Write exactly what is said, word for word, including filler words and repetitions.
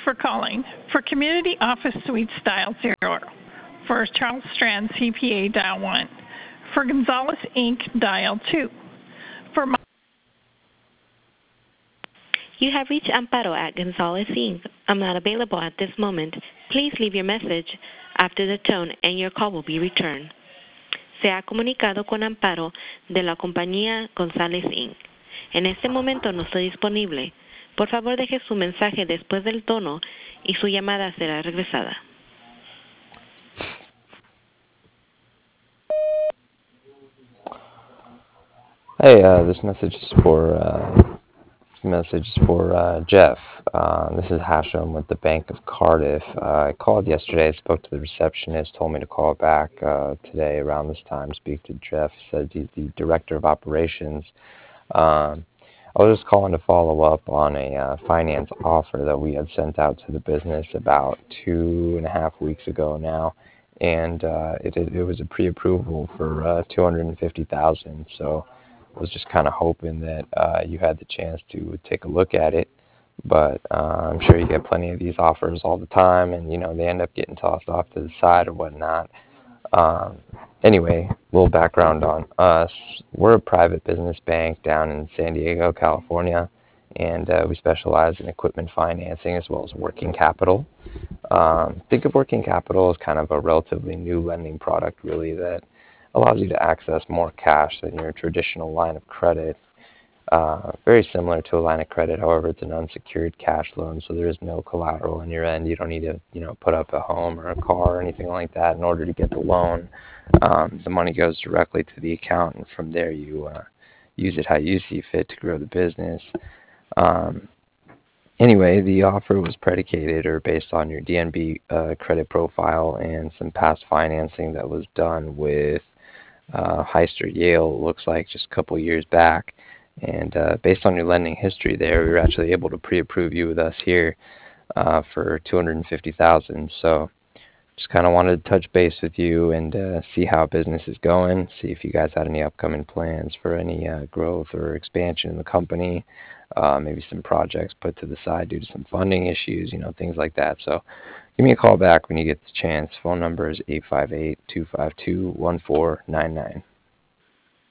for calling. For Community Office Suites, dial zero. For Charles Strand C P A, dial one. For Gonzalez Incorporated, dial two. For You have reached Amparo at Gonzalez Incorporated. I'm not available at this moment. Please leave your message after the tone and your call will be returned. Se ha comunicado con Amparo de la compañía González incorporated. En este momento no estoy disponible. Por favor, deje su mensaje después del tono y su llamada será regresada. Hey, uh, this message is for uh, this message is for uh, Jeff. Uh, this is Hashem with the Bank of Cardiff. Uh, I called yesterday. I spoke to the receptionist. Told me to call back uh, today around this time. Speak to Jeff. Said he's the director of operations. Um, I was just calling to follow up on a uh, finance offer that we had sent out to the business about two and a half weeks ago now, and uh, it it was a pre-approval for uh, two hundred and fifty thousand. So I was just kind of hoping that uh, you had the chance to take a look at it. But uh, I'm sure you get plenty of these offers all the time, and you know they end up getting tossed off to the side or whatnot. Um, anyway, a little background on us. We're a private business bank down in San Diego, California, and uh, we specialize in equipment financing as well as working capital. Um, think of working capital as kind of a relatively new lending product, really, that allows you to access more cash than your traditional line of credit. Uh, very similar to a line of credit, however, it's an unsecured cash loan, so there is no collateral on your end. You don't need to, you know, put up a home or a car or anything like that in order to get the loan. Um, the money goes directly to the account, and from there you uh, use it how you see fit to grow the business. Um, anyway, the offer was predicated or based on your D N B uh, credit profile and some past financing that was done with uh, Heister Yale, looks like just a couple years back. And uh, based on your lending history there, we were actually able to pre-approve you with us here uh, for two hundred fifty thousand dollars. So just kind of wanted to touch base with you and uh, see how business is going, see if you guys had any upcoming plans for any uh, growth or expansion in the company, uh, maybe some projects put to the side due to some funding issues, you know, things like that. So give me a call back when you get the chance. Phone number is eight five eight, two five two, one four nine nine.